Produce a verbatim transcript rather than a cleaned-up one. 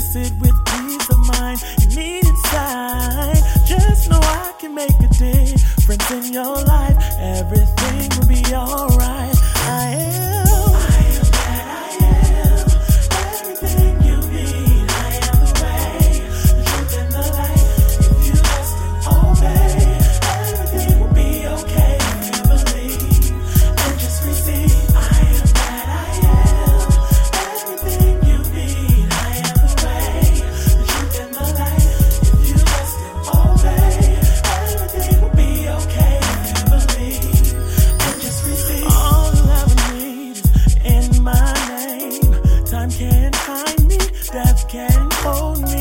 replace it with peace of mind you need inside. Just know I can make a difference in your life. Everything will be alright. I am. I am that I am. Everything you need. I am the way, the truth and the light. If you just obey, everything will be okay. If you believe and just receive. I am that I am. Everything you need. I am the way, the truth and the light. If you just obey, everything will be okay. If you believe and just receive. All you ever need is in my name. Time can't find me, death can't hold me.